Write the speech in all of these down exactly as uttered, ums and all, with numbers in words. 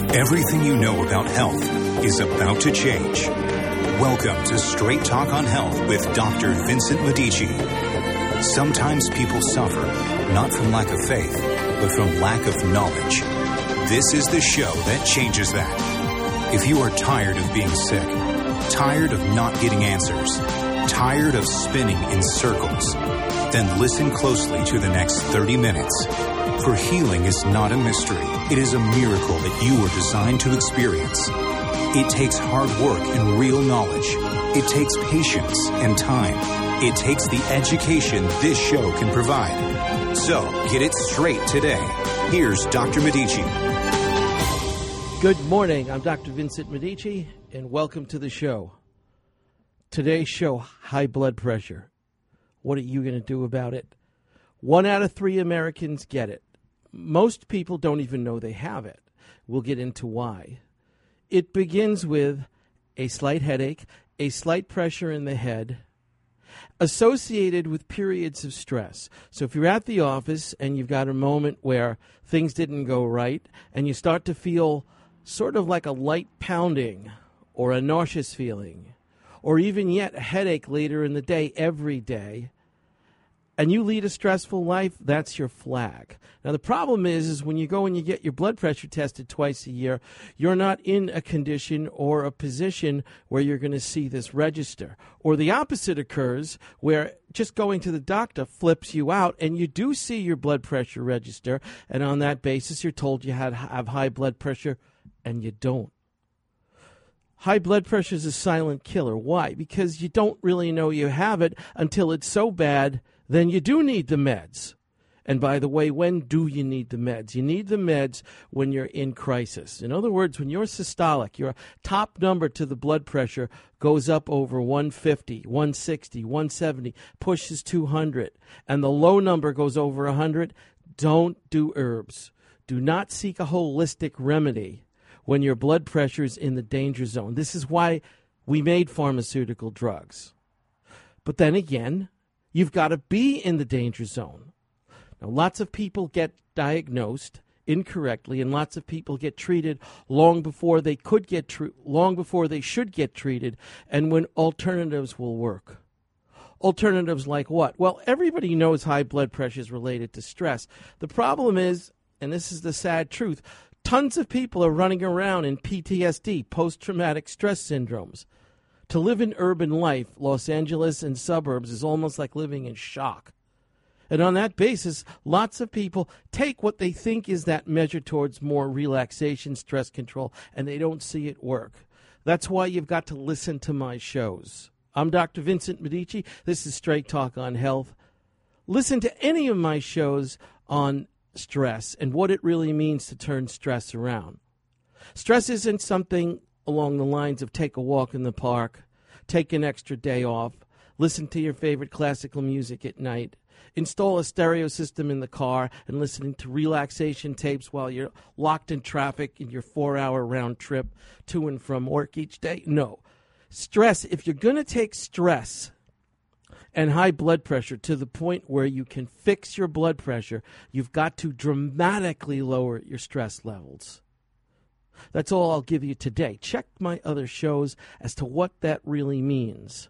Everything you know about health is about to change. Welcome to Straight Talk on Health with Doctor Vincent Medici. Sometimes people suffer, not from lack of faith, but from lack of knowledge. This is the show that changes that. If you are tired of being sick, tired of not getting answers, tired of spinning in circles, then listen closely to the next thirty minutes. For healing is not a mystery. It is a miracle that you were designed to experience. It takes hard work and real knowledge. It takes patience and time. It takes the education this show can provide. So, get it straight today. Here's Doctor Medici. Good morning. I'm Doctor Vincent Medici, and welcome to the show. Today's show, high blood pressure. What are you going to do about it? One out of three Americans get it. Most people don't even know they have it. We'll get into why. It begins with a slight headache, a slight pressure in the head, associated with periods of stress. So if you're at the office and you've got a moment where things didn't go right and you start to feel sort of like a light pounding or a nauseous feeling, or even yet a headache later in the day every day, and you lead a stressful life, that's your flag. Now, the problem is, is when you go and you get your blood pressure tested twice a year, you're not in a condition or a position where you're going to see this register. Or the opposite occurs, where just going to the doctor flips you out, and you do see your blood pressure register, and on that basis, you're told you had have high blood pressure, and you don't. High blood pressure is a silent killer. Why? Because you don't really know you have it until it's so bad, then you do need the meds. And by the way, when do you need the meds? You need the meds when you're in crisis. In other words, when you're systolic, your top number to the blood pressure goes up over one fifty, one sixty, one seventy, pushes two hundred, and the low number goes over one hundred, don't do herbs. Do not seek a holistic remedy when your blood pressure is in the danger zone. This is why we made pharmaceutical drugs. But then again, you've got to be in the danger zone. Now, lots of people get diagnosed incorrectly, and lots of people get treated long before they could get tr- long before they should get treated, and when alternatives will work. Alternatives like what? Well, everybody knows high blood pressure is related to stress. The problem is, and this is the sad truth, tons of people are running around in P T S D, post-traumatic stress syndromes. To live in urban life, Los Angeles and suburbs, is almost like living in shock. And on that basis, lots of people take what they think is that measure towards more relaxation, stress control, and they don't see it work. That's why you've got to listen to my shows. I'm Doctor Vincent Medici. This is Straight Talk on Health. Listen to any of my shows on stress and what it really means to turn stress around. Stress isn't something along the lines of take a walk in the park, take an extra day off, listen to your favorite classical music at night, install a stereo system in the car, and listen to relaxation tapes while you're locked in traffic in your four-hour round trip to and from work each day. No. Stress, if you're going to take stress and high blood pressure to the point where you can fix your blood pressure, you've got to dramatically lower your stress levels. That's all I'll give you today. Check my other shows as to what that really means.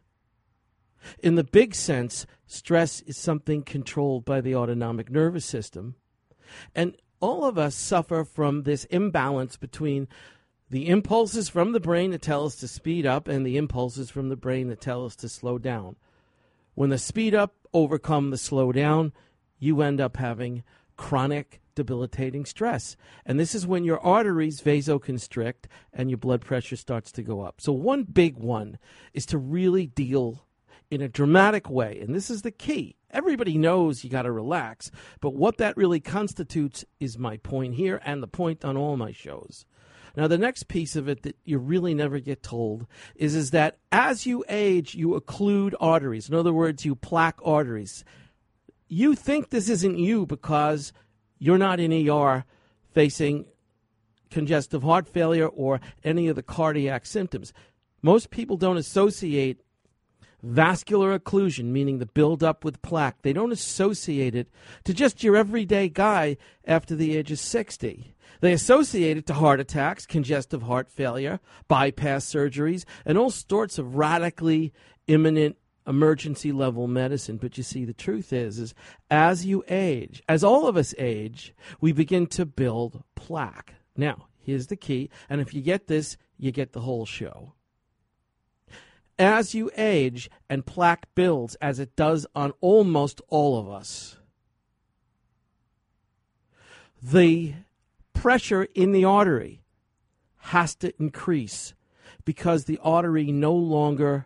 In the big sense, stress is something controlled by the autonomic nervous system. And all of us suffer from this imbalance between the impulses from the brain that tell us to speed up and the impulses from the brain that tell us to slow down. When the speed up overcome the slow down, you end up having chronic debilitating stress. And this is when your arteries vasoconstrict and your blood pressure starts to go up. So one big one is to really deal in a dramatic way. And this is the key. Everybody knows you got to relax. But what that really constitutes is my point here and the point on all my shows. Now, the next piece of it that you really never get told is, is that as you age, you occlude arteries. In other words, you plaque arteries. You think this isn't you because you're not in E R facing congestive heart failure or any of the cardiac symptoms. Most people don't associate vascular occlusion, meaning the buildup with plaque. They don't associate it to just your everyday guy after the age of sixty. They associate it to heart attacks, congestive heart failure, bypass surgeries, and all sorts of radically imminent emergency level medicine. But you see, the truth is, is as you age, as all of us age, we begin to build plaque. Now, here's the key, and if you get this, you get the whole show. As you age and plaque builds, as it does on almost all of us, the pressure in the artery has to increase because the artery no longer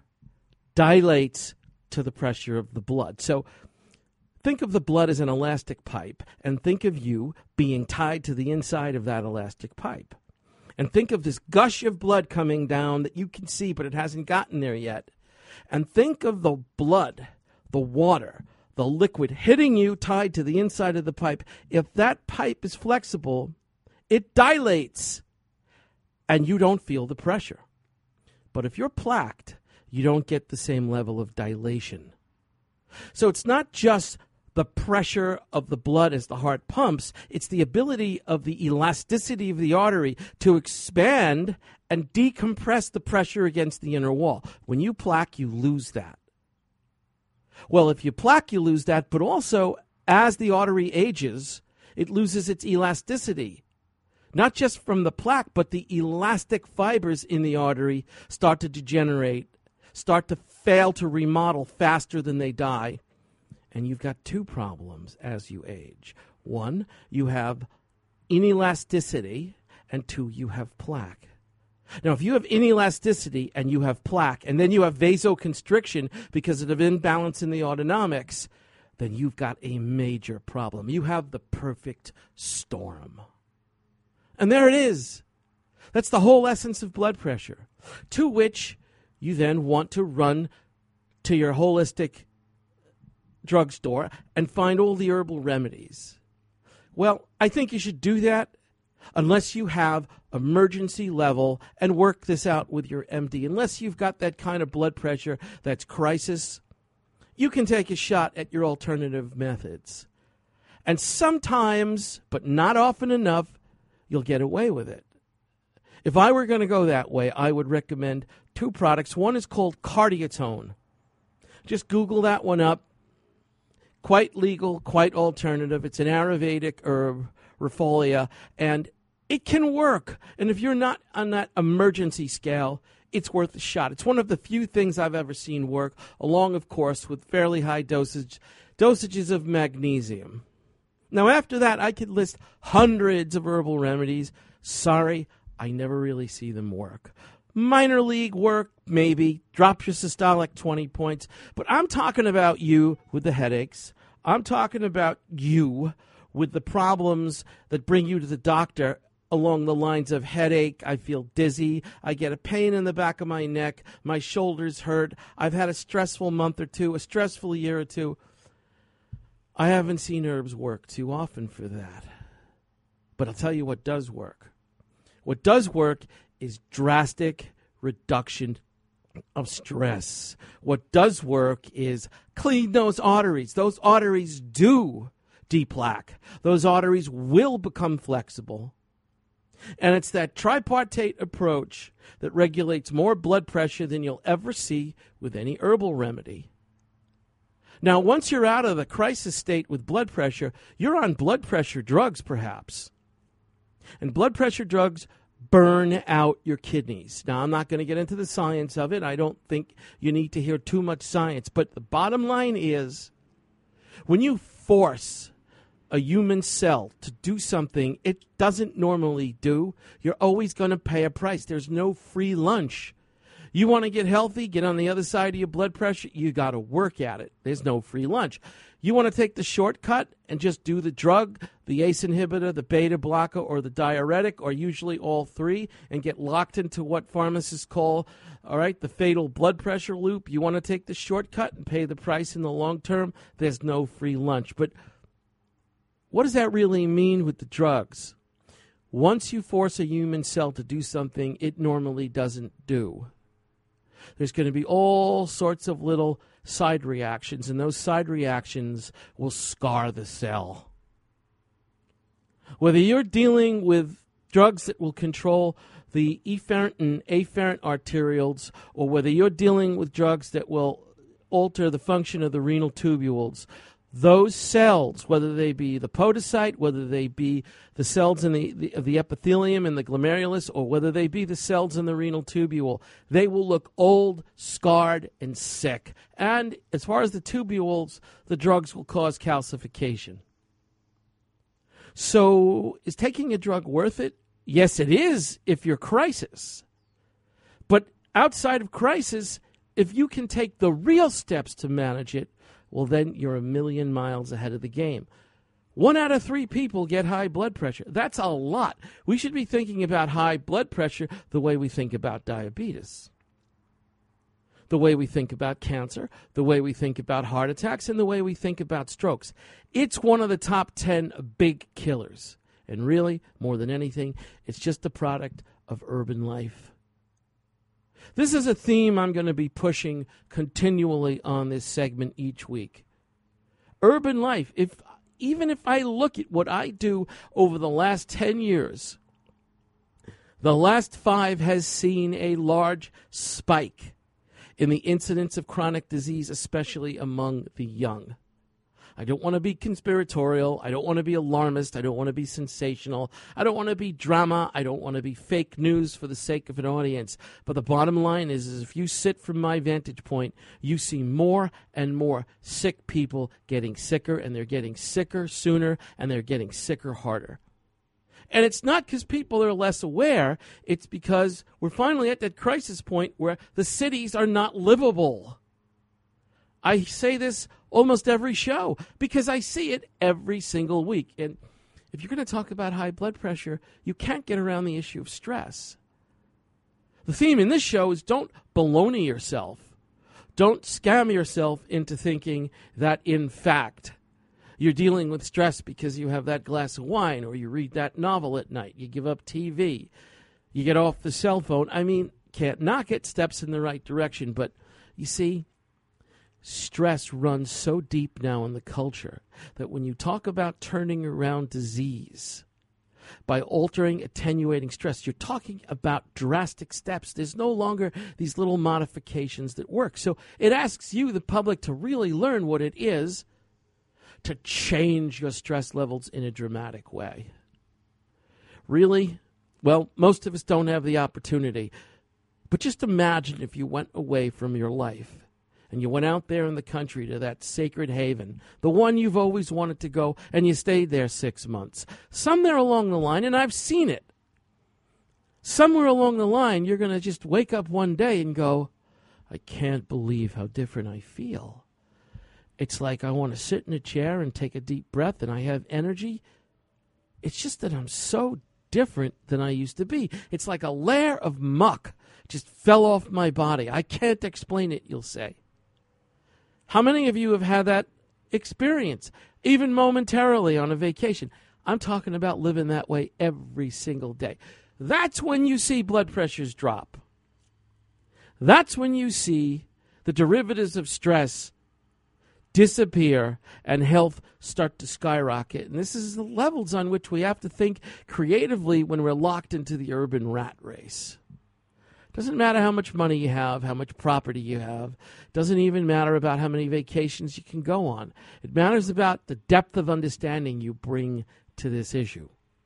dilates to the pressure of the blood. So think of the blood as an elastic pipe, and think of you being tied to the inside of that elastic pipe. And think of this gush of blood coming down that you can see, but it hasn't gotten there yet. And think of the blood, the water, the liquid hitting you tied to the inside of the pipe. If that pipe is flexible, it dilates, and you don't feel the pressure. But if you're plaqued, you don't get the same level of dilation. So it's not just the pressure of the blood as the heart pumps, it's the ability of the elasticity of the artery to expand and decompress the pressure against the inner wall. When you plaque, you lose that. Well, if you plaque, you lose that, but also as the artery ages, it loses its elasticity. Not just from the plaque, but the elastic fibers in the artery start to degenerate, start to fail to remodel faster than they die. And you've got two problems as you age. One, you have inelasticity, and two, you have plaque. Now, if you have inelasticity and you have plaque, and then you have vasoconstriction because of an imbalance in the autonomics, then you've got a major problem. You have the perfect storm. And there it is. That's the whole essence of blood pressure, to which you then want to run to your holistic drugstore and find all the herbal remedies. Well, I think you should do that unless you have emergency level and work this out with your M D. Unless you've got that kind of blood pressure that's crisis, you can take a shot at your alternative methods. And sometimes, but not often enough, you'll get away with it. If I were going to go that way, I would recommend two products. One is called Cardiotone. Just Google that one up. Quite legal, quite alternative. It's an Ayurvedic herb, Refolia, and it can work. And if you're not on that emergency scale, it's worth a shot. It's one of the few things I've ever seen work, along, of course, with fairly high dosage dosages of magnesium. Now, after that, I could list hundreds of herbal remedies. Sorry, I never really see them work. Minor league work, maybe. Drop your systolic twenty points. But I'm talking about you with the headaches. I'm talking about you with the problems that bring you to the doctor along the lines of headache, I feel dizzy, I get a pain in the back of my neck, my shoulders hurt, I've had a stressful month or two, a stressful year or two. I haven't seen herbs work too often for that. But I'll tell you what does work. What does work is drastic reduction of stress. What does work is clean those arteries. Those arteries do deplaque. Those arteries will become flexible. And it's that tripartite approach that regulates more blood pressure than you'll ever see with any herbal remedy. Now, once you're out of the crisis state with blood pressure, you're on blood pressure drugs, perhaps. And blood pressure drugs burn out your kidneys. Now, I'm not going to get into the science of it. I don't think you need to hear too much science. But the bottom line is, when you force a human cell to do something it doesn't normally do, you're always going to pay a price. There's no free lunch. You want to get healthy, get on the other side of your blood pressure, you got to work at it. There's no free lunch. You want to take the shortcut and just do the drug, the ACE inhibitor, the beta blocker, or the diuretic, or usually all three, and get locked into what pharmacists call, all right, the fatal blood pressure loop. You want to take the shortcut and pay the price in the long term, there's no free lunch. But what does that really mean with the drugs? Once you force a human cell to do something it normally doesn't do, there's going to be all sorts of little side reactions, and those side reactions will scar the cell. Whether you're dealing with drugs that will control the efferent and afferent arterioles, or whether you're dealing with drugs that will alter the function of the renal tubules, those cells, whether they be the podocyte, whether they be the cells in the, the, of the epithelium and the glomerulus, or whether they be the cells in the renal tubule, they will look old, scarred, and sick. And as far as the tubules, the drugs will cause calcification. So is taking a drug worth it? Yes, it is if you're crisis. But outside of crisis, if you can take the real steps to manage it, well, then you're a million miles ahead of the game. One out of three people get high blood pressure. That's a lot. We should be thinking about high blood pressure the way we think about diabetes, the way we think about cancer, the way we think about heart attacks, and the way we think about strokes. It's one of the top ten big killers. And really, more than anything, it's just a product of urban life. This is a theme I'm going to be pushing continually on this segment each week. Urban life. If even if I look at what I do over the last ten years, the last five has seen a large spike in the incidence of chronic disease, especially among the young. I don't want to be conspiratorial. I don't want to be alarmist. I don't want to be sensational. I don't want to be drama. I don't want to be fake news for the sake of an audience. But the bottom line is, is if you sit from my vantage point, you see more and more sick people getting sicker, and they're getting sicker sooner, and they're getting sicker harder. And it's not because people are less aware. It's because we're finally at that crisis point where the cities are not livable. I say this almost every show because I see it every single week. And if you're going to talk about high blood pressure, you can't get around the issue of stress. The theme in this show is don't baloney yourself. Don't scam yourself into thinking that, in fact, you're dealing with stress because you have that glass of wine, or you read that novel at night, you give up T V, you get off the cell phone. I mean, can't knock it, steps in the right direction. But you see, stress runs so deep now in the culture that when you talk about turning around disease by altering, attenuating stress, you're talking about drastic steps. There's no longer these little modifications that work. So it asks you, the public, to really learn what it is to change your stress levels in a dramatic way. Really? Well, most of us don't have the opportunity. But just imagine if you went away from your life and you went out there in the country to that sacred haven, the one you've always wanted to go, and you stayed there six months. Somewhere along the line, and I've seen it, somewhere along the line, you're going to just wake up one day and go, I can't believe how different I feel. It's like I want to sit in a chair and take a deep breath, and I have energy. It's just that I'm so different than I used to be. It's like a layer of muck just fell off my body. I can't explain it, you'll say. How many of you have had that experience, even momentarily on a vacation? I'm talking about living that way every single day. That's when you see blood pressures drop. That's when you see the derivatives of stress disappear and health start to skyrocket. And this is the levels on which we have to think creatively when we're locked into the urban rat race. Doesn't matter how much money you have, how much property you have. Doesn't even matter about how many vacations you can go on. It matters about the depth of understanding you bring to this issue.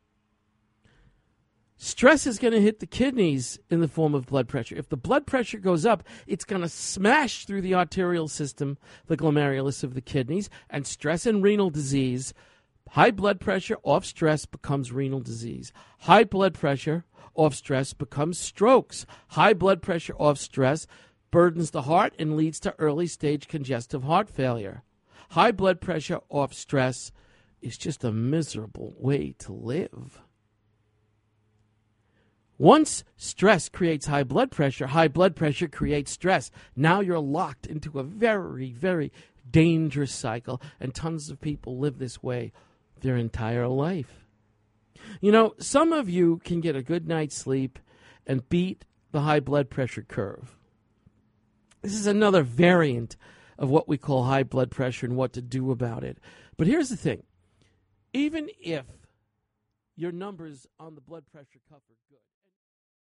Stress is going to hit the kidneys in the form of blood pressure. If the blood pressure goes up, it's going to smash through the arterial system, the glomerulus of the kidneys, and stress and renal disease. High blood pressure off stress becomes renal disease. High blood pressure off stress becomes strokes. High blood pressure off stress burdens the heart and leads to early stage congestive heart failure. High blood pressure off stress is just a miserable way to live. Once stress creates high blood pressure, high blood pressure creates stress. Now you're locked into a very, very dangerous cycle, and tons of people live this way their entire life. You know, some of you can get a good night's sleep and beat the high blood pressure curve. This is another variant of what we call high blood pressure and what to do about it. But here's the thing. Even if your numbers on the blood pressure cuff are good.